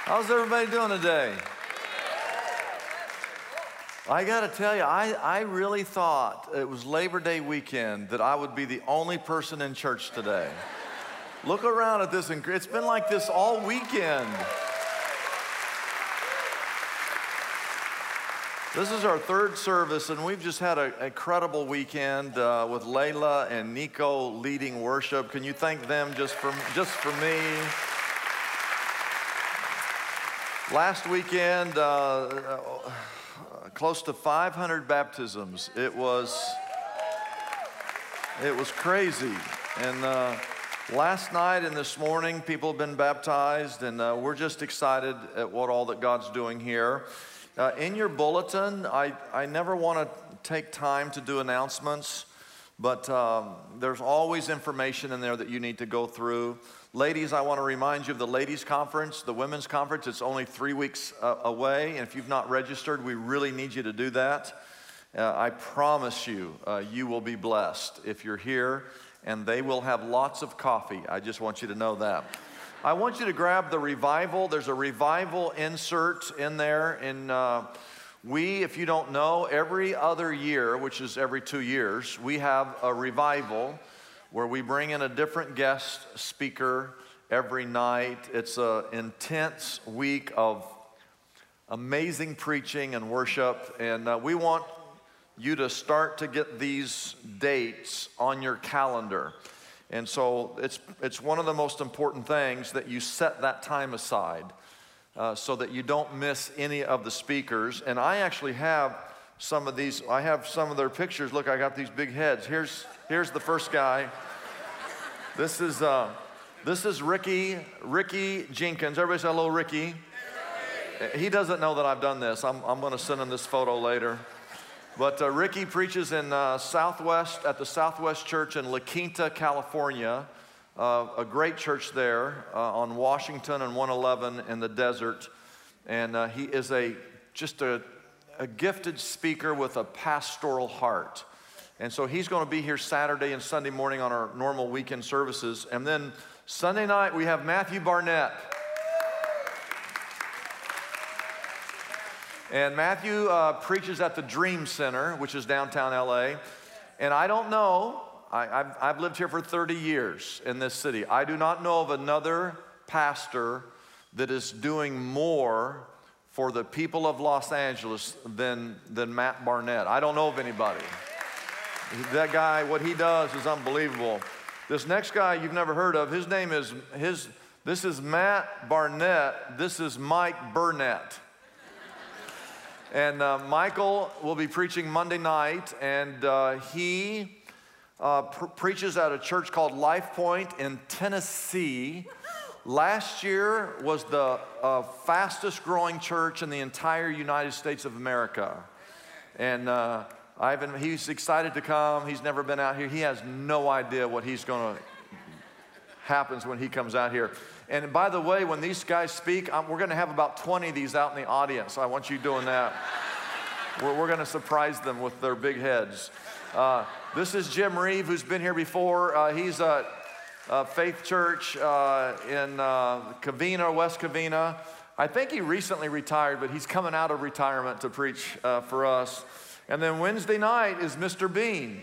How's everybody doing today? I got to tell you, I really thought it was Labor Day weekend that I would be the only person in church today. Look around at this, and it's been like this all weekend. This is our third service, and we've just had an incredible weekend with Layla and Nico leading worship. Can you thank them just for me? Last weekend, close to 500 baptisms. It was crazy. And last night and this morning, people have been baptized, and we're just excited at what all that God's doing here. In your bulletin, I never want to take time to do announcements, but there's always information in there that you need to go through. Ladies, I want to remind you of the ladies' conference, the women's conference. It's only 3 weeks away, and if you've not registered, we really need you to do that. I promise you, you will be blessed if you're here, and they will have lots of coffee. I just want you to know that. I want you to grab the revival. There's a revival insert in there. And if you don't know, every other year, which is every 2 years, we have a revival where we bring in a different guest speaker every night. It's an intense week of amazing preaching and worship. And we want you to start to get these dates on your calendar. And so it's one of the most important things that you set that time aside so that you don't miss any of the speakers. And I actually have some of these. I have some of their pictures. Look, I got these big heads. Here's the first guy. This is Ricky Jenkins. Everybody say hello, Ricky. He doesn't know that I've done this. I'm going to send him this photo later. But Ricky preaches in at the Southwest Church in La Quinta, California, a great church there on Washington and 111 in the desert. And he is just a gifted speaker with a pastoral heart. And so he's going to be here Saturday and Sunday morning on our normal weekend services. And then Sunday night we have Matthew Barnett. And Matthew preaches at the Dream Center, which is downtown LA. And I don't know, I've lived here for 30 years in this city. I do not know of another pastor that is doing more for the people of Los Angeles than Matt Barnett. I don't know of anybody. That guy, what he does is unbelievable. This next guy you've never heard of, this is Matt Barnett. This is Mike Burnett. And Michael will be preaching Monday night, and he preaches at a church called Life Point in Tennessee. Last year was the fastest growing church in the entire United States of America. And he's excited to come. He's never been out here. He has no idea what happens when he comes out here. And by the way, when these guys speak, we're going to have about 20 of these out in the audience. I want you doing that. We're going to surprise them with their big heads. This is Jim Reeve, who's been here before. He's at Faith Church in Covina, West Covina. I think he recently retired, but he's coming out of retirement to preach for us. And then Wednesday night is Mr. Bean.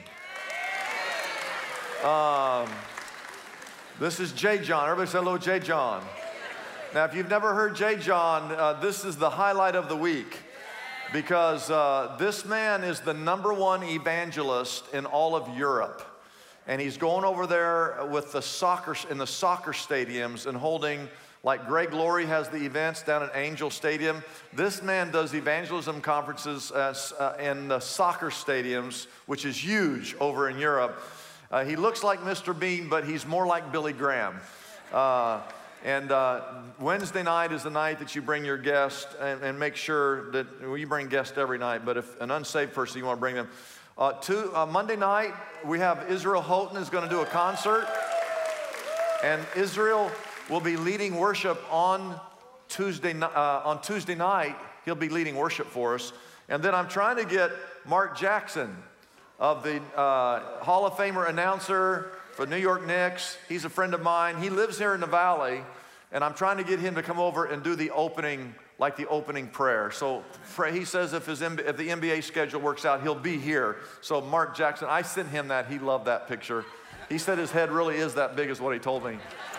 This is J. John. Everybody say hello, J. John. Now, if you've never heard J. John, this is the highlight of the week because this man is the #1 evangelist in all of Europe. And he's going over there with the soccer stadiums and holding, like Greg Laurie has the events down at Angel Stadium. This man does evangelism conferences in the soccer stadiums, which is huge over in Europe. He looks like Mr. Bean, but he's more like Billy Graham. And Wednesday night is the night that you bring your guest and make sure that you bring guests every night. But if an unsaved person, you want to bring them. Monday night, we have Israel Houghton is going to do a concert. And Israel will be leading worship on Tuesday night. He'll be leading worship for us. And then I'm trying to get Mark Jackson of the Hall of Famer announcer for New York Knicks. He's a friend of mine. He lives here in the Valley, and I'm trying to get him to come over and do the opening, like the opening prayer. So he says if the NBA schedule works out, he'll be here. So Mark Jackson, I sent him that. He loved that picture. He said his head really is that big is what he told me.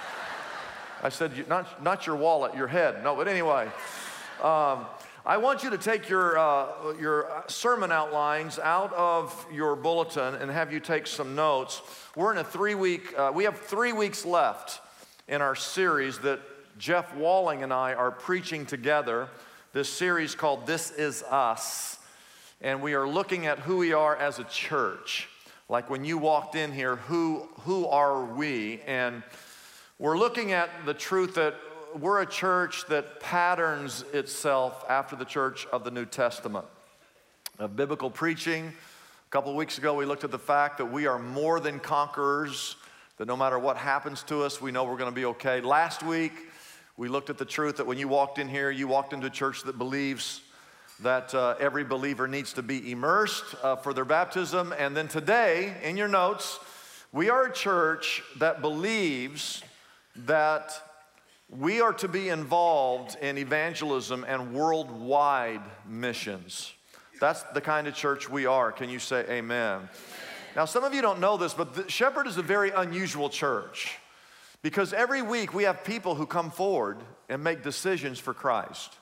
I said, not your wallet, your head. No, but anyway. I want you to take your sermon outlines out of your bulletin and have you take some notes. We're in a 3-week, we have 3 weeks left in our series that Jeff Walling and I are preaching together. This series called This Is Us. And we are looking at who we are as a church. Like when you walked in here, who are we? And we're looking at the truth that we're a church that patterns itself after the church of the New Testament. Of biblical preaching. A couple of weeks ago, we looked at the fact that we are more than conquerors, that no matter what happens to us, we know we're going to be okay. Last week, we looked at the truth that when you walked in here, you walked into a church that believes that every believer needs to be immersed for their baptism. And then today, in your notes, we are a church that believes that we are to be involved in evangelism and worldwide missions. That's the kind of church we are. Can you say amen? Now, some of you don't know this, but Shepherd is a very unusual church because every week we have people who come forward and make decisions for Christ.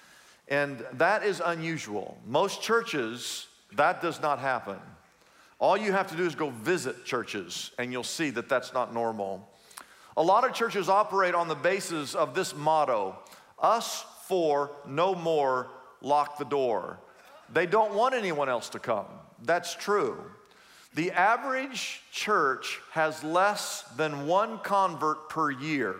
And that is unusual. Most churches, that does not happen. All you have to do is go visit churches and you'll see that that's not normal. A lot of churches operate on the basis of this motto, us four, no more, lock the door. They don't want anyone else to come. That's true. The average church has less than 1 convert per year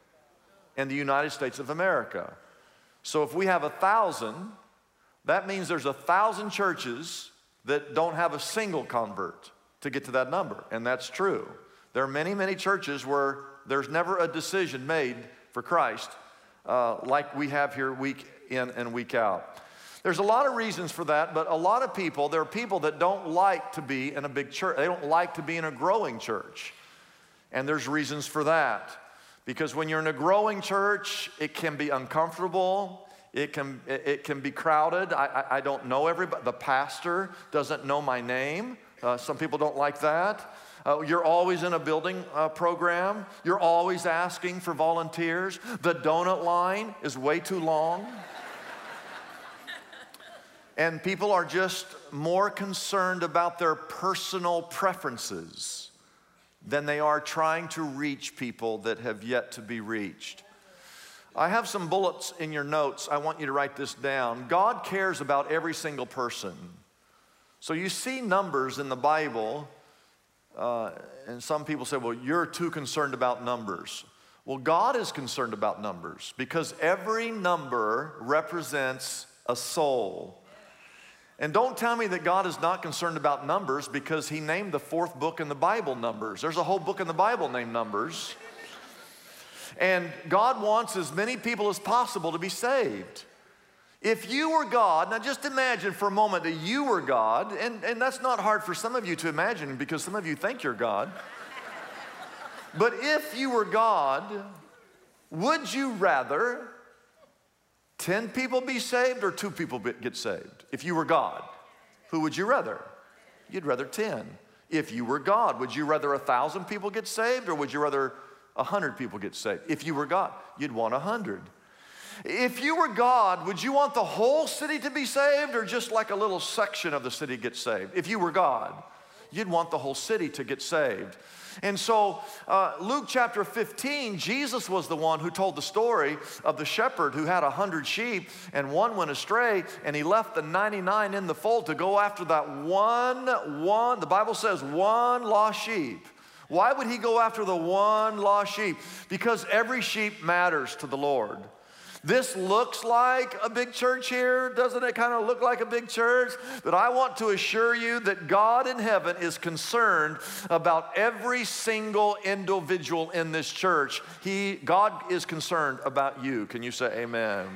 in the United States of America. So if we have 1,000, that means there's 1,000 churches that don't have a single convert to get to that number, and that's true. There are many, many churches where there's never a decision made for Christ like we have here week in and week out. There's a lot of reasons for that, but a lot of people, there are people that don't like to be in a big church. They don't like to be in a growing church. And there's reasons for that. Because when you're in a growing church, it can be uncomfortable. It can be crowded. I don't know everybody. The pastor doesn't know my name. Some people don't like that. You're always in a building program. You're always asking for volunteers. The donut line is way too long. And people are just more concerned about their personal preferences than they are trying to reach people that have yet to be reached. I have some bullets in your notes. I want you to write this down. God cares about every single person. So you see numbers in the Bible, and some people say, well, you're too concerned about numbers. Well, God is concerned about numbers because every number represents a soul. And don't tell me that God is not concerned about numbers because he named the 4th book in the Bible Numbers. There's a whole book in the Bible named Numbers. And God wants as many people as possible to be saved. If you were God, now just imagine for a moment that you were God, and that's not hard for some of you to imagine because some of you think you're God. But if you were God, would you rather 10 people be saved or 2 people get saved? If you were God, who would you rather? You'd rather 10. If you were God, would you rather 1,000 people get saved or would you rather 100 people get saved? If you were God, you'd want 100. If you were God, would you want the whole city to be saved or just like a little section of the city get saved? If you were God, you'd want the whole city to get saved. And so Luke chapter 15, Jesus was the one who told the story of the shepherd who had 100 sheep and one went astray and he left the 99 in the fold to go after that one, the Bible says one lost sheep. Why would he go after the one lost sheep? Because every sheep matters to the Lord. This looks like a big church here. Doesn't it kind of look like a big church? But I want to assure you that God in heaven is concerned about every single individual in this church. God is concerned about you. Can you say amen?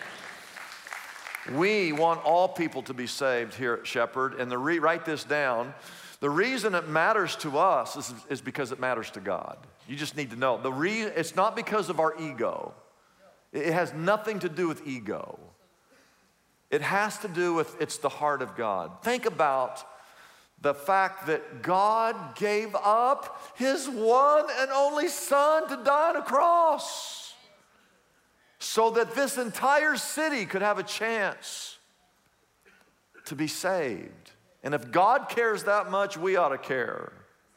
We want all people to be saved here at Shepherd. And write this down. The reason it matters to us is because it matters to God. You just need to know. It's not because of our ego. It has nothing to do with ego. It has to do with, it's the heart of God. Think about the fact that God gave up his one and only Son to die on a cross so that this entire city could have a chance to be saved. And if God cares that much, we ought to care.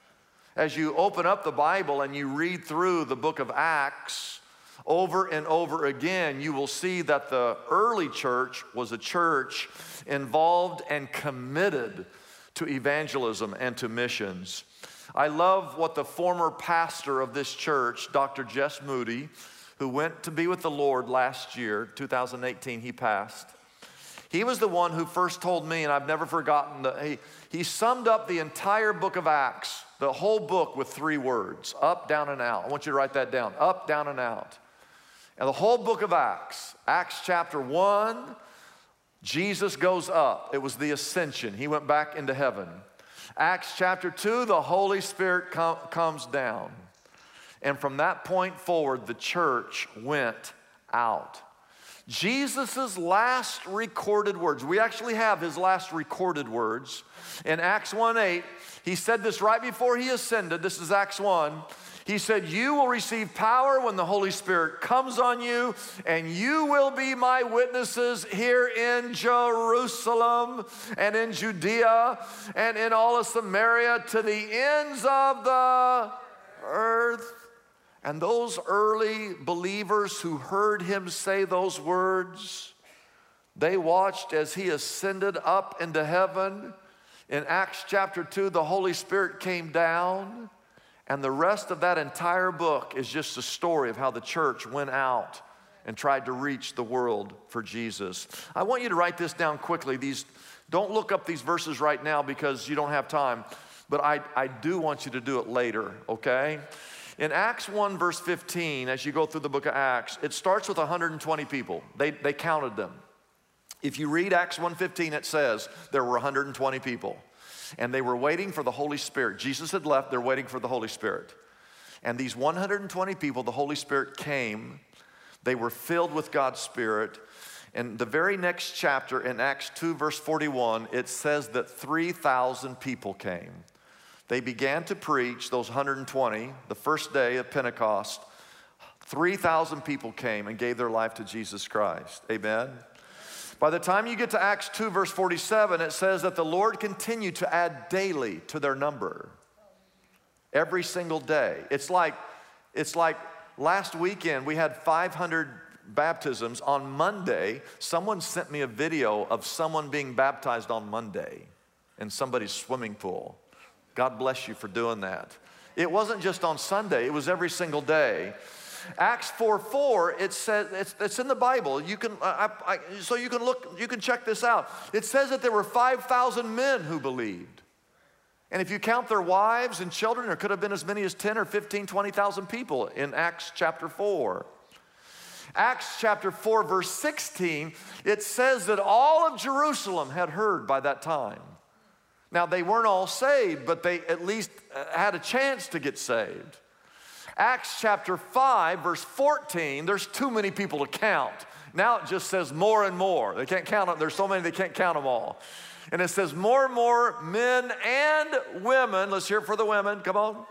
As you open up the Bible and you read through the book of Acts, over and over again, you will see that the early church was a church involved and committed to evangelism and to missions. I love what the former pastor of this church, Dr. Jess Moody, who went to be with the Lord last year, 2018, he passed. He was the one who first told me, and I've never forgotten, he summed up the entire book of Acts, the whole book, with 3 words: up, down, and out. I want you to write that down: up, down, and out. And the whole book of Acts, Acts chapter 1, Jesus goes up. It was the ascension. He went back into heaven. Acts chapter 2, the Holy Spirit comes down. And from that point forward, the church went out. Jesus' last recorded words, we actually have his last recorded words. In Acts 1:8, he said this right before he ascended. This is Acts 1. He said, "You will receive power when the Holy Spirit comes on you, and you will be my witnesses here in Jerusalem and in Judea and in all of Samaria to the ends of the earth." And those early believers who heard him say those words, they watched as he ascended up into heaven. In Acts chapter 2, the Holy Spirit came down. And the rest of that entire book is just a story of how the church went out and tried to reach the world for Jesus. I want you to write this down quickly. Don't look up these verses right now because you don't have time, but I do want you to do it later, okay? In Acts 1 verse 15, as you go through the book of Acts, it starts with 120 people. They counted them. If you read Acts 1:15, it says there were 120 people. And they were waiting for the Holy Spirit. Jesus had left, they're waiting for the Holy Spirit. And these 120 people, the Holy Spirit came. They were filled with God's Spirit. And the very next chapter, in Acts 2 verse 41, it says that 3,000 people came. They began to preach, those 120, the first day of Pentecost. 3,000 people came and gave their life to Jesus Christ. Amen. By the time you get to Acts 2 verse 47, it says that the Lord continued to add daily to their number. Every single day. It's like last weekend we had 500 baptisms. On Monday, someone sent me a video of someone being baptized on Monday in somebody's swimming pool. God bless you for doing that. It wasn't just on Sunday, it was every single day. Acts 4:4, it says, it's in the Bible. You can, so you can look, you can check this out. It says that there were 5,000 men who believed. And if you count their wives and children, there could have been as many as 10 or 15, 20,000 people in Acts chapter 4. Acts chapter 4 verse 16, it says that all of Jerusalem had heard by that time. Now they weren't all saved, but they at least had a chance to get saved. Acts chapter 5, verse 14, there's too many people to count. Now it just says more and more. They can't count them. There's so many they can't count them all. And it says more and more men and women, let's hear it for the women, come on,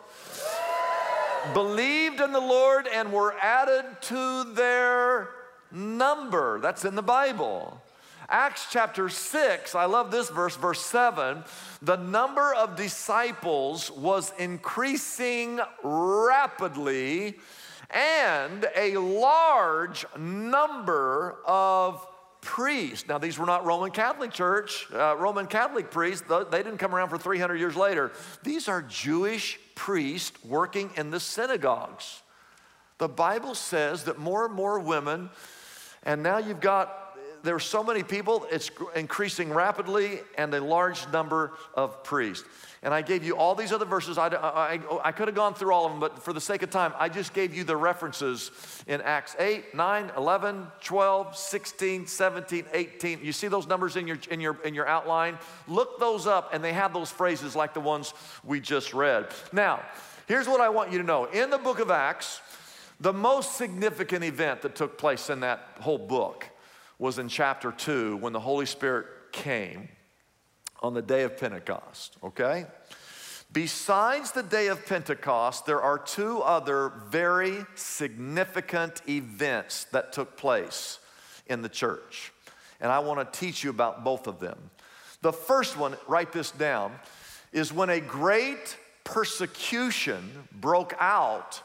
believed in the Lord and were added to their number. That's in the Bible. Acts chapter 6, I love this verse, verse 7, the number of disciples was increasing rapidly, and a large number of priests. Now, these were not Roman Catholic Roman Catholic priests. They didn't come around for 300 years later. These are Jewish priests working in the synagogues. The Bible says that more and more women, and now there's so many people, it's increasing rapidly, and a large number of priests. And I gave you all these other verses. I could have gone through all of them, but for the sake of time, I just gave you the references in Acts 8, 9, 11, 12, 16, 17, 18. You see those numbers in your outline? Look those up, and they have those phrases like the ones we just read. Now, Here's what I want you to know. In the book of Acts, the most significant event that took place in that whole book was in chapter 2 when the Holy Spirit came on the day of Pentecost, okay? Besides the day of Pentecost, there are two other very significant events that took place in the church. And I want to teach you about both of them. The first one, write this down, is when a great persecution broke out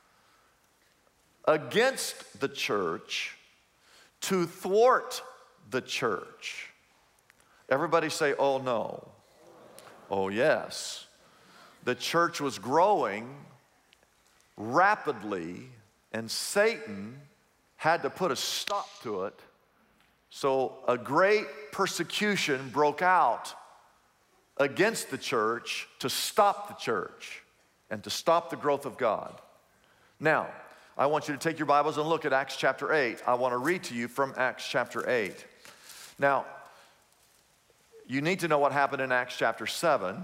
against the church to thwart the church. Everybody say, oh no. Oh yes. The church was growing rapidly, and Satan had to put a stop to it. So a great persecution broke out against the church to stop the church and to stop the growth of God. Now, I want you to take your Bibles and look at Acts chapter 8. I want to read to you from Acts chapter 8. Now, you need to know what happened in Acts chapter 7.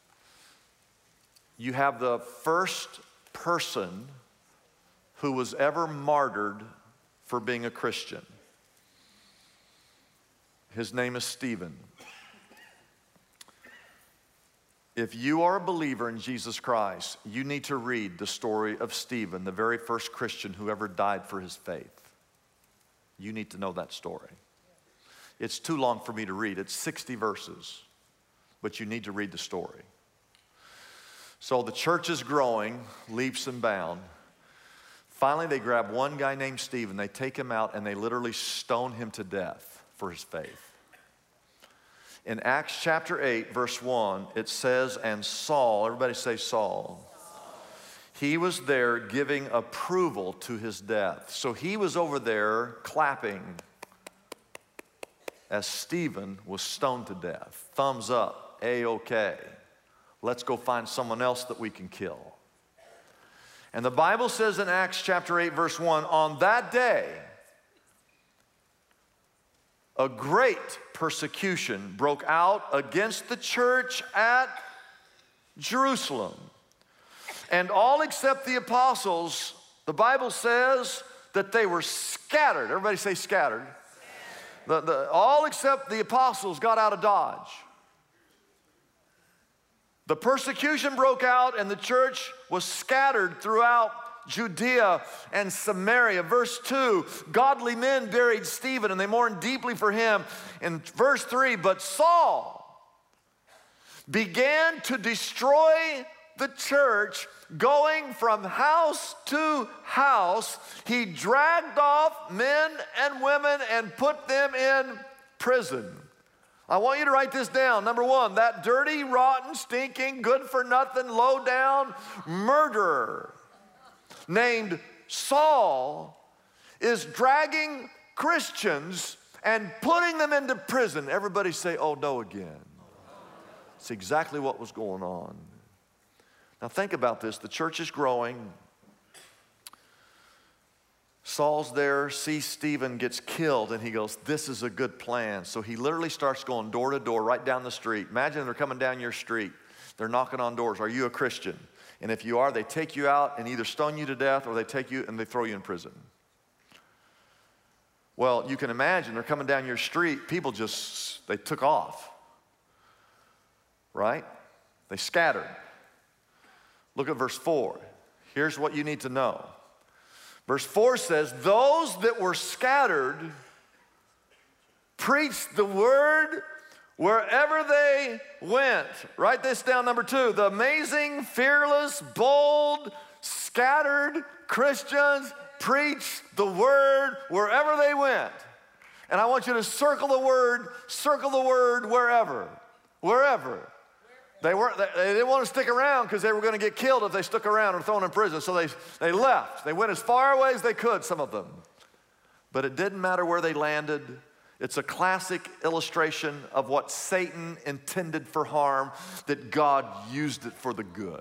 You have the first person who was ever martyred for being a Christian. His name is Stephen. If you are a believer in Jesus Christ, you need to read the story of Stephen, the very first Christian who ever died for his faith. You need to know that story. It's too long for me to read. It's 60 verses, but you need to read the story. So the church is growing, leaps and bounds. Finally, they grab one guy named Stephen, they take him out, and they literally stone him to death for his faith. In Acts chapter 8, verse 1, it says, and Saul, everybody say Saul. He was there giving approval to his death. So he was over there clapping as Stephen was stoned to death. Thumbs up, A-okay. Let's go find someone else that we can kill. And the Bible says in Acts chapter 8, verse 1, on that day, a great persecution broke out against the church at Jerusalem. And all except the apostles, the Bible says that they were scattered. Everybody say scattered. All except the apostles got out of Dodge. The persecution broke out and the church was scattered throughout Judea and Samaria. Verse 2, godly men buried Stephen and they mourned deeply for him. In verse 3, but Saul began to destroy the church, going from house to house. He dragged off men and women and put them in prison. I want you to write this down. Number one, that dirty, rotten, stinking, good-for-nothing, low-down murderer named Saul is dragging Christians and putting them into prison. Everybody say, oh no again. It's exactly what was going on. Now think about this. The church is growing. Saul's there, sees Stephen gets killed, and he goes, this is a good plan. So he literally starts going door to door right down the street. Imagine they're coming down your street. They're knocking on doors. Are you a Christian? And if you are, they take you out and either stone you to death or they take you and they throw you in prison. Well, you can imagine they're coming down your street. People they took off, right? They scattered. Look at verse 4. Here's what you need to know. Verse 4 says, those that were scattered preached the word wherever they went. Write this down, number 2. The amazing, fearless, bold, scattered Christians preached the word wherever they went. And I want you to circle the word wherever. Wherever. They didn't want to stick around because they were going to get killed if they stuck around or thrown in prison. So they left. They went as far away as they could, some of them. But it didn't matter where they landed. It's a classic illustration of what Satan intended for harm, that God used it for the good.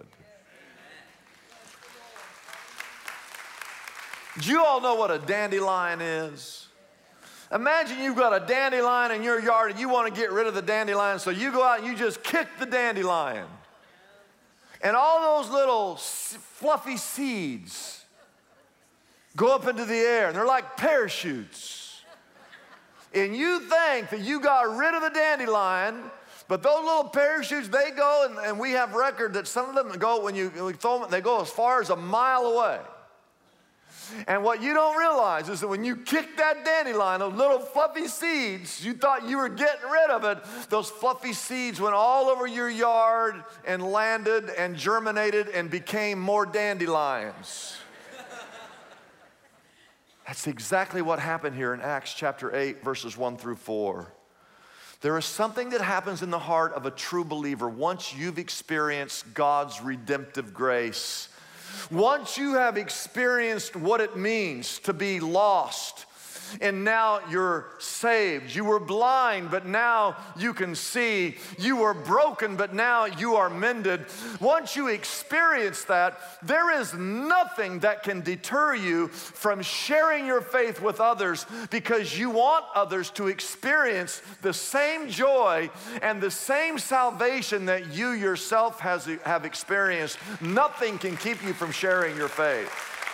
Do you all know what a dandelion is? Imagine you've got a dandelion in your yard and you want to get rid of the dandelion, so you go out and you just kick the dandelion. And all those little fluffy seeds go up into the air, and they're like parachutes. And you think that you got rid of the dandelion, but those little parachutes, they go, and we have record that some of them go, when you throw them, they go as far as a mile away. And what you don't realize is that when you kick that dandelion, those little fluffy seeds, you thought you were getting rid of it, those fluffy seeds went all over your yard and landed and germinated and became more dandelions. That's exactly what happened here in Acts chapter 8, verses 1 through 4. There is something that happens in the heart of a true believer once you've experienced God's redemptive grace. Once you have experienced what it means to be lost, and now you're saved. You were blind, but now you can see. You were broken, but now you are mended. Once you experience that, there is nothing that can deter you from sharing your faith with others, because you want others to experience the same joy and the same salvation that you yourself have experienced. Nothing can keep you from sharing your faith.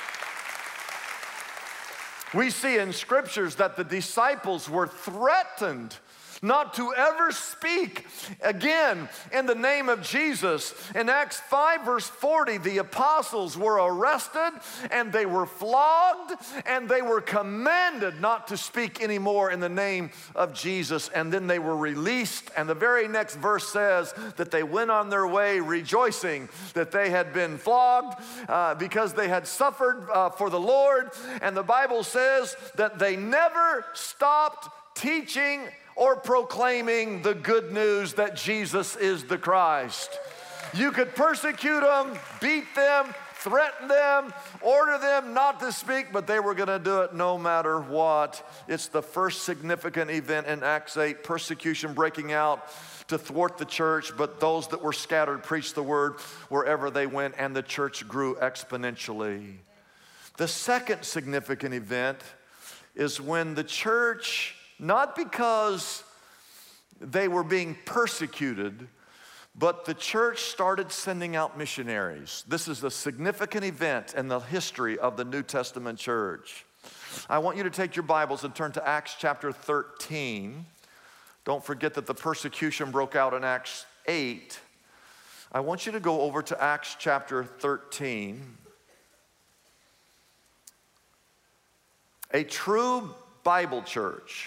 We see in scriptures that the disciples were threatened not to ever speak again in the name of Jesus. In Acts 5 verse 40, the apostles were arrested and they were flogged and they were commanded not to speak anymore in the name of Jesus. And then they were released, and the very next verse says that they went on their way rejoicing that they had been flogged because they had suffered for the Lord. And the Bible says that they never stopped teaching or proclaiming the good news that Jesus is the Christ. You could persecute them, beat them, threaten them, order them not to speak, but they were going to do it no matter what. It's the first significant event in Acts 8, persecution breaking out to thwart the church, but those that were scattered preached the word wherever they went, and the church grew exponentially. The second significant event is when the church, not because they were being persecuted, but the church started sending out missionaries. This is a significant event in the history of the New Testament church. I want you to take your Bibles and turn to Acts chapter 13. Don't forget that the persecution broke out in Acts 8. I want you to go over to Acts chapter 13. A true Bible church,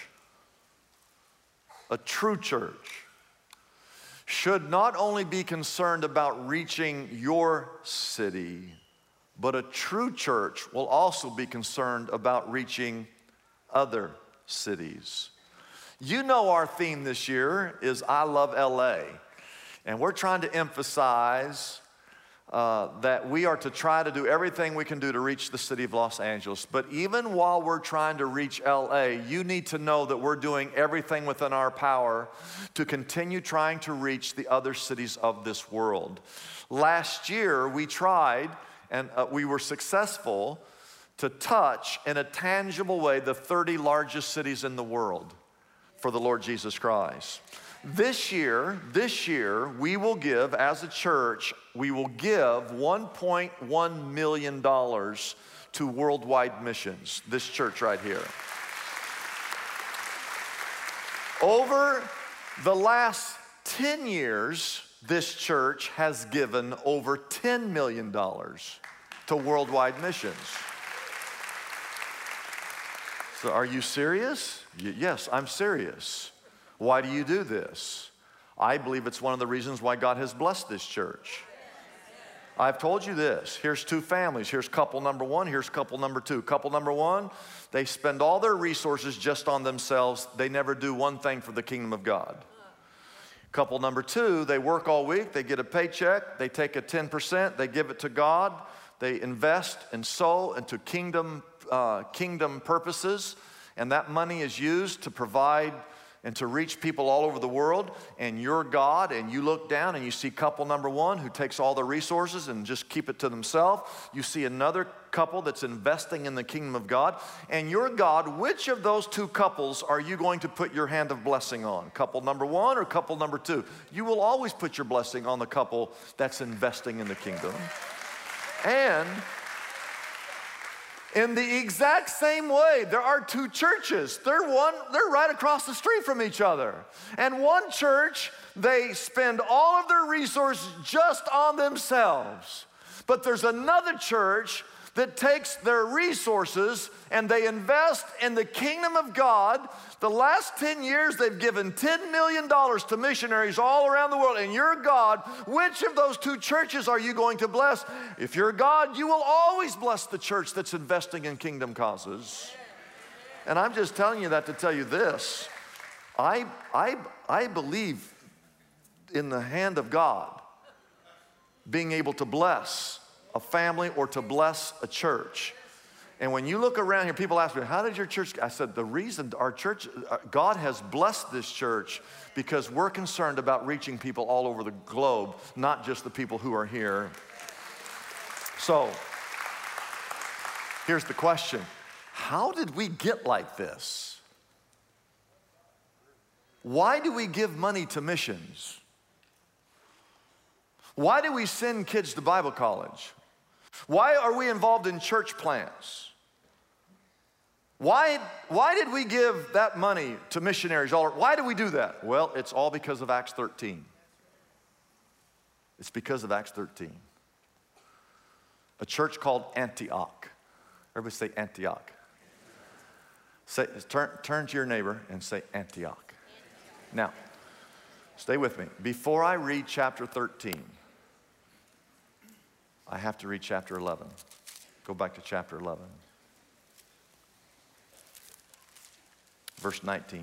a true church, should not only be concerned about reaching your city, but a true church will also be concerned about reaching other cities. You know, our theme this year is I Love LA, and we're trying to emphasize that we are to try to do everything we can do to reach the city of Los Angeles. But even while we're trying to reach LA, you need to know that we're doing everything within our power to continue trying to reach the other cities of this world. Last year, we tried, and we were successful, to touch in a tangible way the 30 largest cities in the world for the Lord Jesus Christ. This year, we will give, as a church, we will give $1.1 million to worldwide missions, this church right here. Over the last 10 years, this church has given over $10 million to worldwide missions. So are you serious? Yes, I'm serious. Why do you do this? I believe it's one of the reasons why God has blessed this church. I've told you this. Here's two families. Here's couple number one. Here's couple number two. Couple number one, they spend all their resources just on themselves. They never do one thing for the kingdom of God. Couple number two, they work all week. They get a paycheck. They take a 10%. They give it to God. They invest and sow into kingdom purposes. And that money is used to provide and to reach people all over the world. And you're God, and you look down and you see couple number one who takes all the resources and just keep it to themselves. You see another couple that's investing in the kingdom of God, and you're God, which of those two couples are you going to put your hand of blessing on? Couple number one or couple number two? You will always put your blessing on the couple that's investing in the kingdom. And in the exact same way, there are two churches. They're right across the street from each other. And one church, they spend all of their resources just on themselves. But there's another church that takes their resources and they invest in the kingdom of God. The last 10 years, they've given $10 million to missionaries all around the world. And you're God. Which of those two churches are you going to bless? If you're God, you will always bless the church that's investing in kingdom causes. And I'm just telling you that to tell you this. I believe in the hand of God being able to bless a family or to bless a church. And when you look around here, people ask me, how did your church? I said, the reason our church, God has blessed this church because we're concerned about reaching people all over the globe, not just the people who are here. So, here's the question. How did we get like this? Why do we give money to missions? Why do we send kids to Bible college? Why are we involved in church plants? Why did we give that money to missionaries? Why do we do that? Well, it's all because of Acts 13. It's because of Acts 13. A church called Antioch. Everybody say Antioch. Turn to your neighbor and say Antioch. Now, stay with me. Before I read chapter 13, I have to read chapter 11. Go back to chapter 11. Verse 19.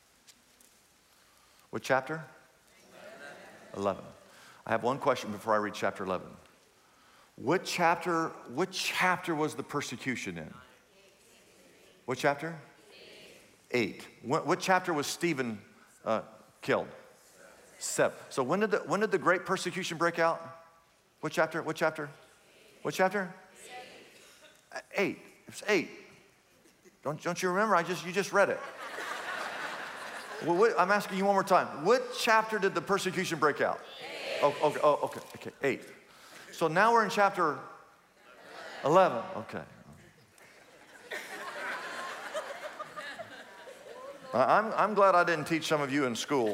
What chapter? 11. I have one question before I read chapter 11. What chapter was the persecution in? What chapter? 8. What chapter was Stephen killed? 7. So when did the great persecution break out? What chapter? What chapter? What chapter? 8. It's 8. Don't you remember? You just read it. Well, I'm asking you one more time. What chapter did the persecution break out? 8. Okay. 8. So now we're in chapter 11. Okay. I'm glad I didn't teach some of you in school.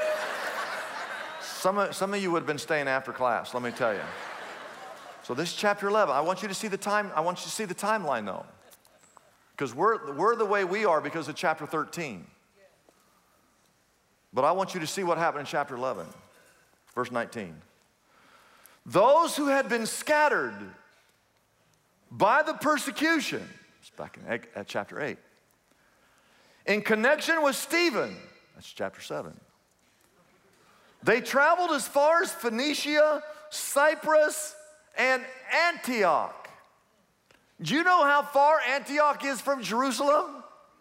Some of you would have been staying after class, let me tell you. So this is chapter 11. I want you to see the time. I want you to see the timeline, though, because we're the way we are because of chapter 13. But I want you to see what happened in chapter 11, verse 19. Those who had been scattered by the persecution, it's back at chapter 8, in connection with Stephen, that's chapter 7. They traveled as far as Phoenicia, Cyprus, and Antioch. Do you know how far Antioch is from Jerusalem?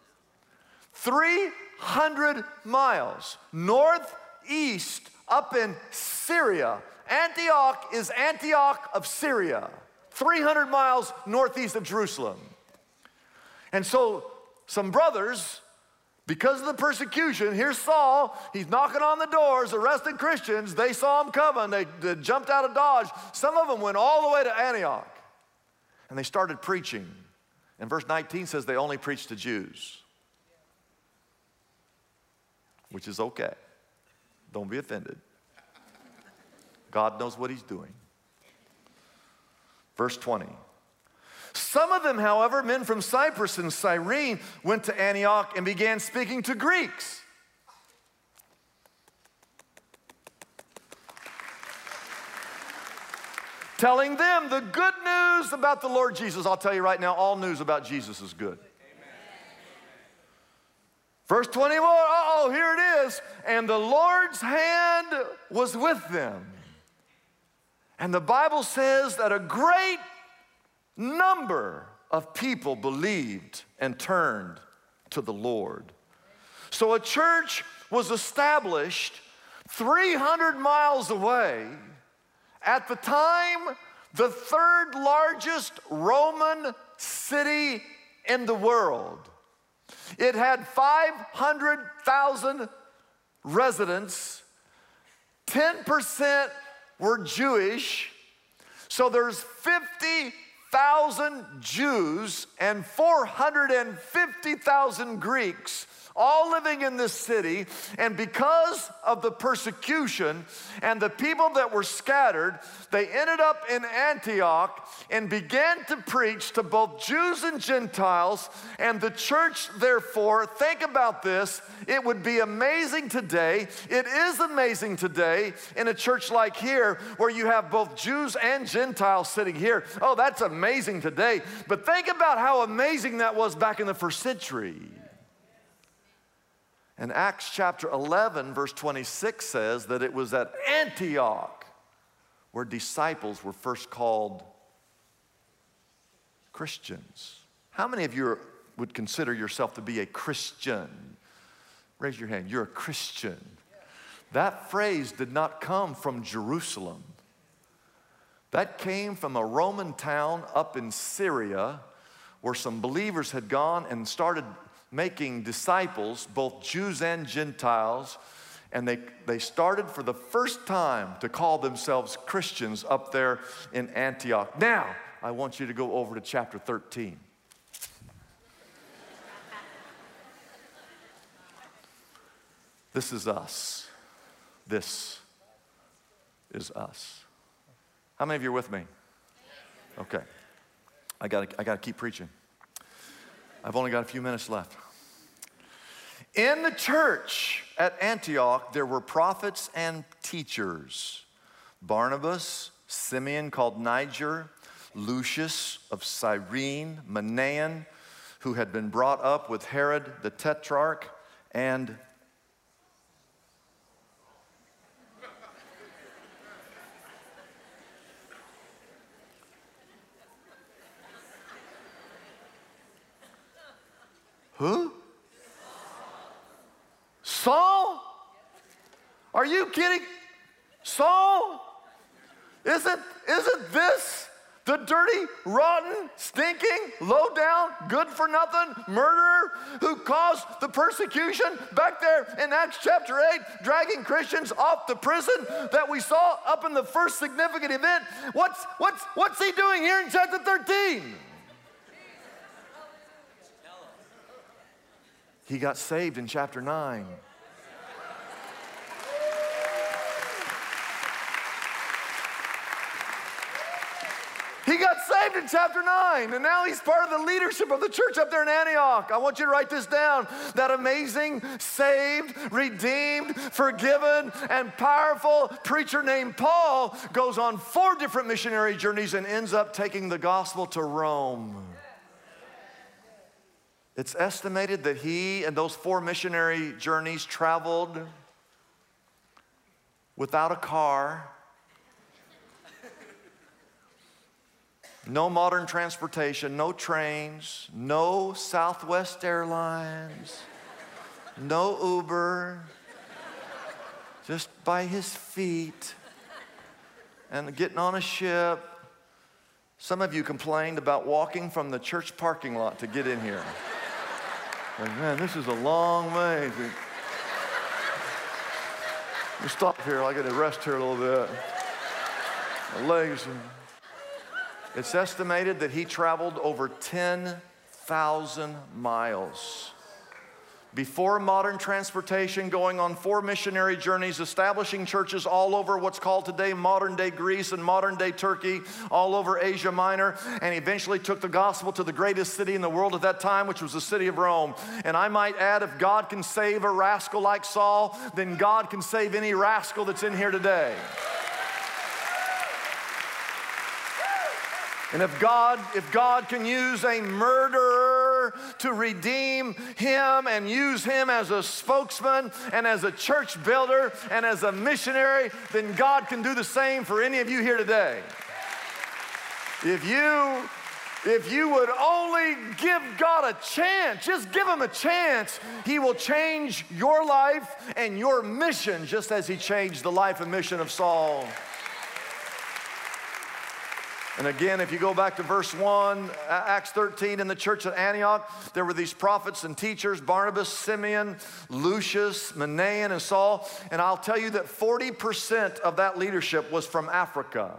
300 miles northeast up in Syria. Antioch is Antioch of Syria, 300 miles northeast of Jerusalem. And so some brothers, because of the persecution, here's Saul, he's knocking on the doors, arresting Christians. They saw him coming, they jumped out of Dodge. Some of them went all the way to Antioch, and they started preaching. And verse 19 says they only preached to Jews, which is okay. Don't be offended. God knows what he's doing. Verse 20. Some of them, however, men from Cyprus and Cyrene, went to Antioch and began speaking to Greeks. Telling them the good news about the Lord Jesus. I'll tell you right now, all news about Jesus is good. Verse 21, here it is. And the Lord's hand was with them. And the Bible says that a great number of people believed and turned to the Lord. So a church was established 300 miles away at the time the third largest Roman city in the world. It had 500,000 residents. 10% were Jewish. So there's 50,000 Jews and 450,000 Greeks all living in this city. And because of the persecution and the people that were scattered, they ended up in Antioch and began to preach to both Jews and Gentiles. And the church, therefore, think about this, it would be amazing today, it is amazing today in a church like here where you have both Jews and Gentiles sitting here. Oh, that's amazing today. But think about how amazing that was back in the first century. And Acts chapter 11, verse 26 says that it was at Antioch where disciples were first called Christians. How many of you would consider yourself to be a Christian? Raise your hand. You're a Christian. That phrase did not come from Jerusalem. That came from a Roman town up in Syria where some believers had gone and started making disciples, both Jews and Gentiles, and they started for the first time to call themselves Christians up there in Antioch. Now, I want you to go over to chapter 13. This is us. This is us. How many of you are with me? Okay. I gotta keep preaching. I've only got a few minutes left. In the church at Antioch, there were prophets and teachers. Barnabas, Simeon called Niger, Lucius of Cyrene, Manaen, who had been brought up with Herod the Tetrarch, and who? Saul? Are you kidding? Saul? Isn't this the dirty, rotten, stinking, low down, good for nothing murderer who caused the persecution back there in Acts chapter 8, dragging Christians off the prison that we saw up in the first significant event? What's he doing here in chapter 13? He got saved in chapter 9. He got saved in chapter 9, and now he's part of the leadership of the church up there in Antioch. I want you to write this down. That amazing, saved, redeemed, forgiven, and powerful preacher named Paul goes on 4 different missionary journeys and ends up taking the gospel to Rome. It's estimated that he and those 4 missionary journeys traveled without a car, no modern transportation, no trains, no Southwest Airlines, no Uber, just by his feet and getting on a ship. Some of you complained about walking from the church parking lot to get in here. Like, man, this is a long way. We'll stop here. I got to rest here a little bit. My legs. It's estimated that he traveled over 10,000 miles. Before modern transportation, going on 4 missionary journeys, establishing churches all over what's called today modern-day Greece and modern-day Turkey, all over Asia Minor, and eventually took the gospel to the greatest city in the world at that time, which was the city of Rome. And I might add, if God can save a rascal like Saul, then God can save any rascal that's in here today. And if God can use a murderer to redeem him and use him as a spokesman and as a church builder and as a missionary, then God can do the same for any of you here today. If you would only give God a chance, just give him a chance, he will change your life and your mission just as he changed the life and mission of Saul. And again, if you go back to verse 1, Acts 13, in the church at Antioch, there were these prophets and teachers, Barnabas, Simeon, Lucius, Manaen, and Saul. And I'll tell you that 40% of that leadership was from Africa.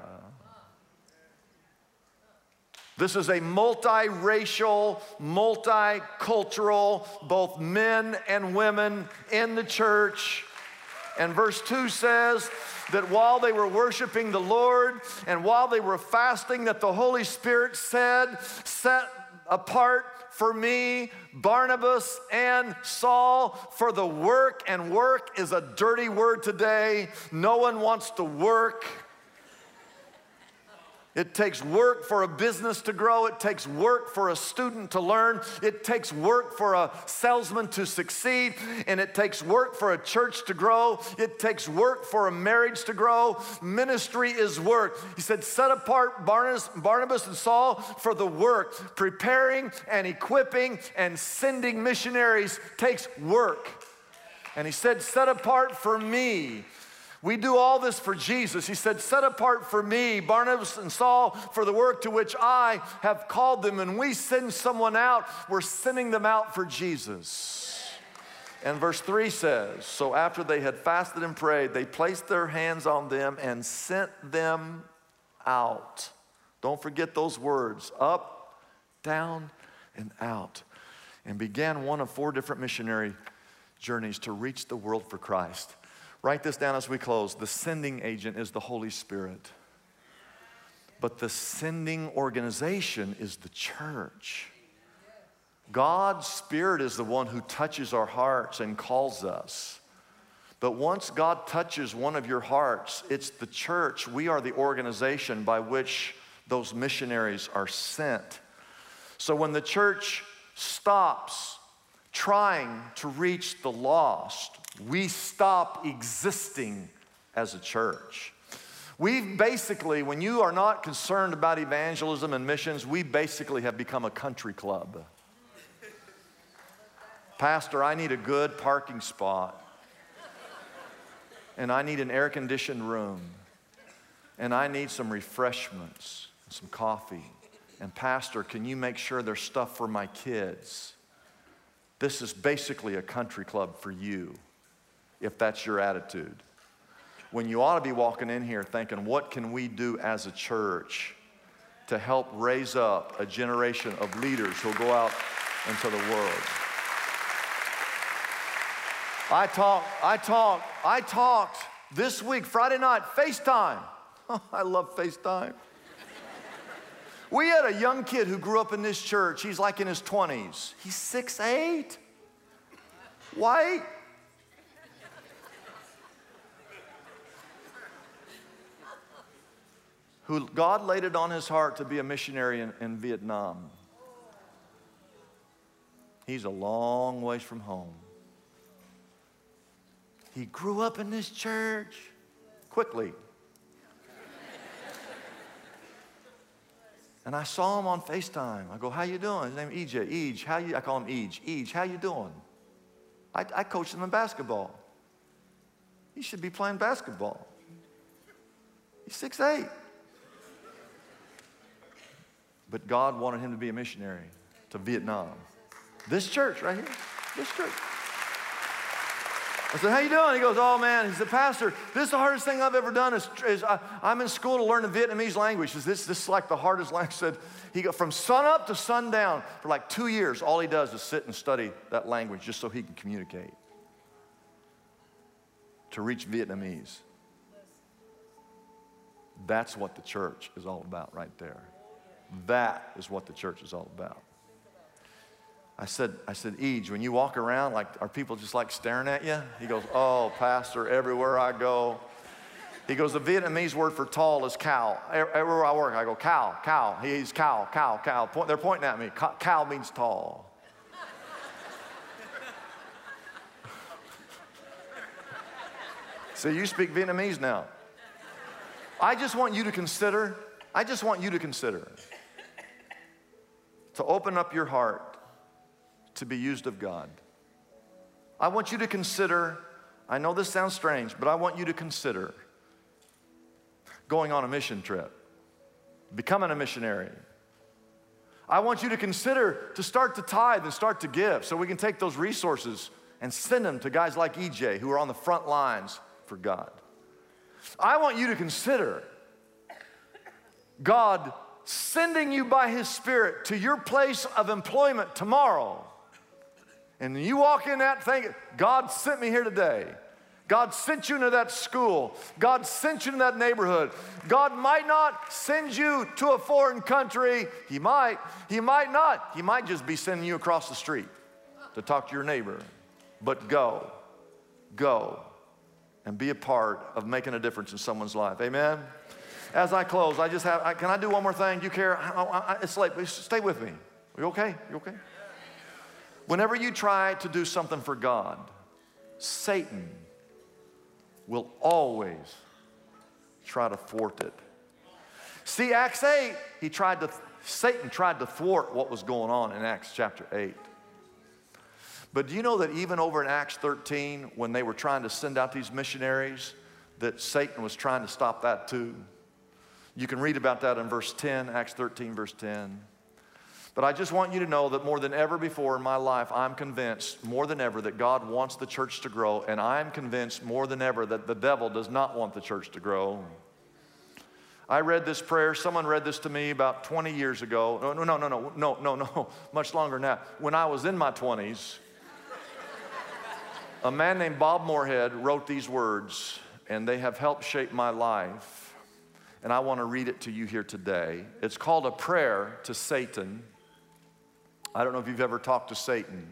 This is a multiracial, multicultural, both men and women in the church. And verse 2 says that while they were worshiping the Lord and while they were fasting, that the Holy Spirit said, set apart for me Barnabas and Saul for the work. And work is a dirty word today. No one wants to work. It takes work for a business to grow. It takes work for a student to learn. It takes work for a salesman to succeed. And it takes work for a church to grow. It takes work for a marriage to grow. Ministry is work. He said, set apart Barnabas and Saul for the work. Preparing and equipping and sending missionaries takes work. And he said, set apart for me. We do all this for Jesus. He said, set apart for me, Barnabas and Saul, for the work to which I have called them. And we send someone out, we're sending them out for Jesus. And verse 3 says, so after they had fasted and prayed, they placed their hands on them and sent them out. Don't forget those words, up, down, and out. And began one of 4 different missionary journeys to reach the world for Christ. Write this down as we close. The sending agent is the Holy Spirit. But the sending organization is the church. God's Spirit is the one who touches our hearts and calls us. But once God touches one of your hearts, it's the church. We are the organization by which those missionaries are sent. So when the church stops trying to reach the lost, we stop existing as a church. We basically, when you are not concerned about evangelism and missions, we basically have become a country club. Pastor, I need a good parking spot. And I need an air-conditioned room. And I need some refreshments, and some coffee. And Pastor, can you make sure there's stuff for my kids? This is basically a country club for you, if that's your attitude. When you ought to be walking in here thinking, what can we do as a church to help raise up a generation of leaders who'll go out into the world? I talked this week, Friday night, FaceTime. Oh, I love FaceTime. We had a young kid who grew up in this church. He's like in his 20s. He's 6'8", white. Who God laid it on his heart to be a missionary in Vietnam. He's a long ways from home. He grew up in this church quickly. And I saw him on FaceTime. I go, how you doing? His name is EJ. Eej, how you? I call him Eej. Eej, how you doing? I coached him in basketball. He should be playing basketball. He's 6'8". But God wanted him to be a missionary to Vietnam. This church right here, this church. I said, how you doing? He goes, oh man, he said, Pastor, this is the hardest thing I've ever done I'm in school to learn the Vietnamese language. This is like the hardest language. Said, he go from sun up to sundown for like 2 years, all he does is sit and study that language just so he can communicate to reach Vietnamese. That's what the church is all about right there. That is what the church is all about. I said, Eej, when you walk around, like, are people just like staring at you? He goes, oh, Pastor, everywhere I go. He goes, the Vietnamese word for tall is cow. Everywhere I work, I go, cow, cow. He's cow, cow, cow. They're pointing at me. Cow means tall. So you speak Vietnamese now. I just want you to consider to open up your heart to be used of God. I want you to consider, I know this sounds strange, but I want you to consider going on a mission trip. becoming a missionary. I want you to consider to start to tithe and start to give so we can take those resources and send them to guys like EJ who are on the front lines for God. I want you to consider God sending you by His Spirit to your place of employment tomorrow. And you walk in that thinking, God sent me here today. God sent you into that school. God sent you to that neighborhood. God might not send you to a foreign country. He might not. He might just be sending you across the street to talk to your neighbor. But go, and be a part of making a difference in someone's life. Amen? As I close, can I do one more thing? Do you care? It's late. Stay with me. Are you okay? You okay? Whenever you try to do something for God, Satan will always try to thwart it. See, Acts 8, Satan tried to thwart what was going on in Acts chapter 8. But do you know that even over in Acts 13, when they were trying to send out these missionaries, that Satan was trying to stop that too? You can read about that in verse 10, Acts 13, verse 10. But I just want you to know that more than ever before in my life, I'm convinced more than ever that God wants the church to grow, and I'm convinced more than ever that the devil does not want the church to grow. I read this prayer. Someone read this to me about 20 years ago. No, much longer now. When I was in my 20s, a man named Bob Moorhead wrote these words, and they have helped shape my life. And I want to read it to you here today. It's called A Prayer to Satan. I don't know if you've ever talked to Satan,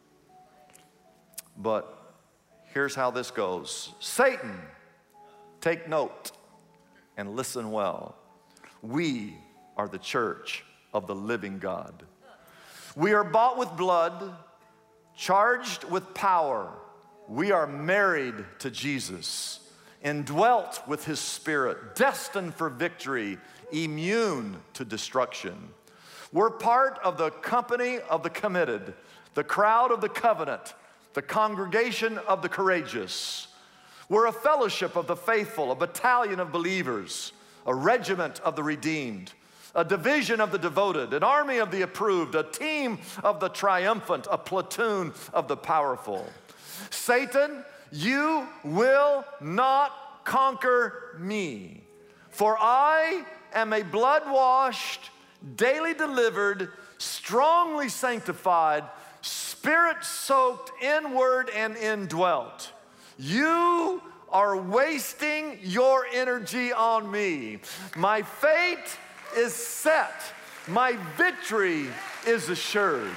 but here's how this goes. Satan, take note and listen well. We are the church of the living God. We are bought with blood, charged with power. We are married to Jesus, indwelt with His Spirit, destined for victory, immune to destruction. We're part of the company of the committed, the crowd of the covenant, the congregation of the courageous. We're a fellowship of the faithful, a battalion of believers, a regiment of the redeemed, a division of the devoted, an army of the approved, a team of the triumphant, a platoon of the powerful. Satan, you will not conquer me, for I am a blood-washed, daily delivered, strongly sanctified, Spirit-soaked, inward and indwelt. You are wasting your energy on me. My fate is set. My victory is assured.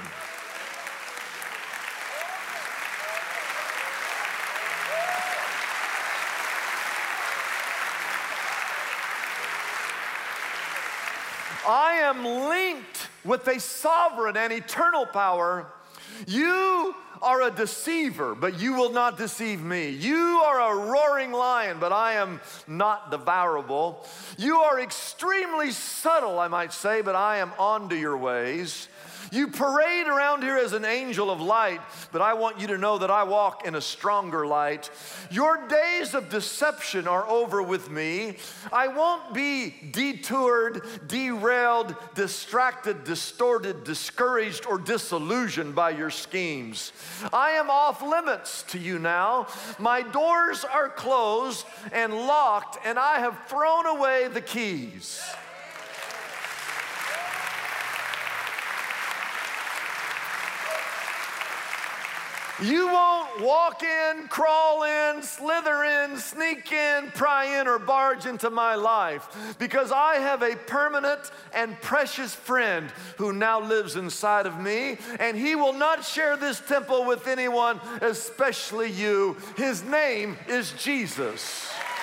I am linked with a sovereign and eternal power. You are a deceiver, but you will not deceive me. You are a roaring lion, but I am not devourable. You are extremely subtle, I might say, but I am onto your ways. You parade around here as an angel of light, but I want you to know that I walk in a stronger light. Your days of deception are over with me. I won't be detoured, derailed, distracted, distorted, discouraged, or disillusioned by your schemes. I am off limits to you now. My doors are closed and locked, and I have thrown away the keys. You won't walk in, crawl in, slither in, sneak in, pry in, or barge into my life, because I have a permanent and precious friend who now lives inside of me, and he will not share this temple with anyone, especially you. His name is Jesus.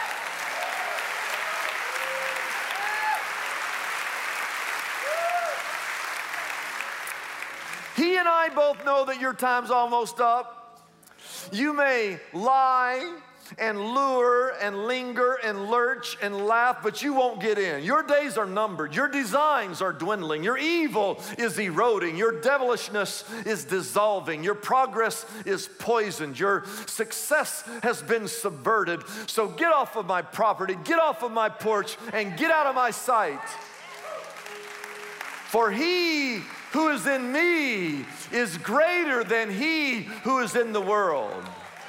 He and I both know that your time's almost up. You may lie and lure and linger and lurch and laugh, but you won't get in. Your days are numbered. Your designs are dwindling. Your evil is eroding. Your devilishness is dissolving. Your progress is poisoned. Your success has been subverted. So get off of my property, get off of my porch, and get out of my sight. For he who is in me is greater than he who is in the world.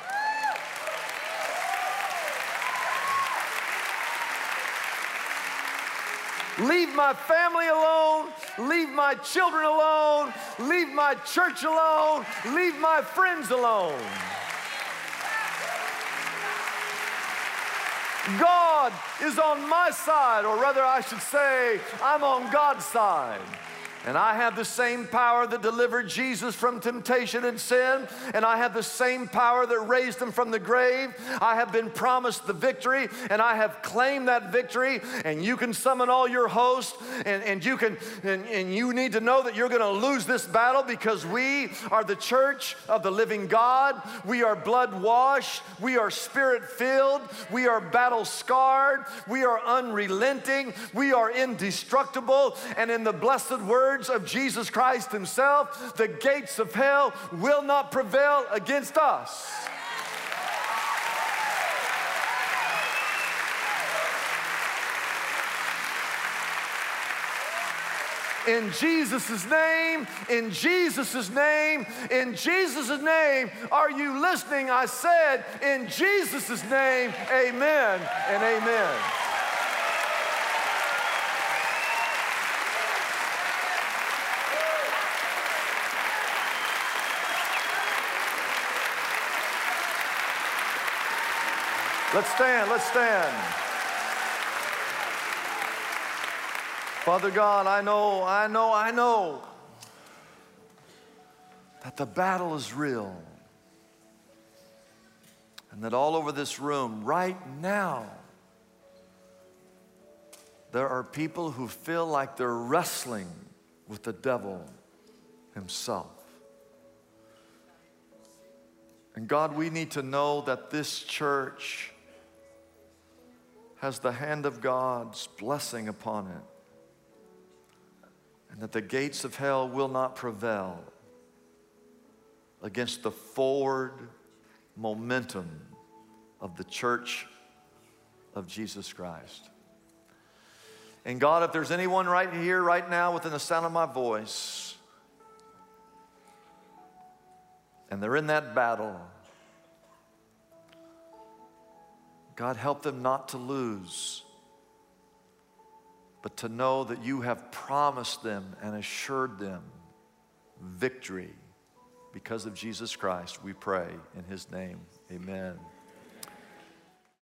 Leave my family alone, leave my children alone, leave my church alone, leave my friends alone. God is on my side, or rather I should say, I'm on God's side. And I have the same power that delivered Jesus from temptation and sin, and I have the same power that raised him from the grave. I have been promised the victory, and I have claimed that victory. And you can summon all your hosts, and you need to know that you're going to lose this battle, because we are the church of the living God. We are blood washed. We are spirit filled. We are battle scarred. We are unrelenting. We are indestructible. And in the blessed words of Jesus Christ himself, the gates of hell will not prevail against us. In Jesus' name, in Jesus' name, in Jesus' name, are you listening? I said, in Jesus' name, amen and amen. Let's stand, let's stand. Father God, I know that the battle is real, and that all over this room right now, there are people who feel like they're wrestling with the devil himself. And God, we need to know that this church has the hand of God's blessing upon it, and that the gates of hell will not prevail against the forward momentum of the church of Jesus Christ. And God, if there's anyone right here, right now, within the sound of my voice, and they're in that battle, God, help them not to lose, but to know that you have promised them and assured them victory because of Jesus Christ. We pray in his name. Amen.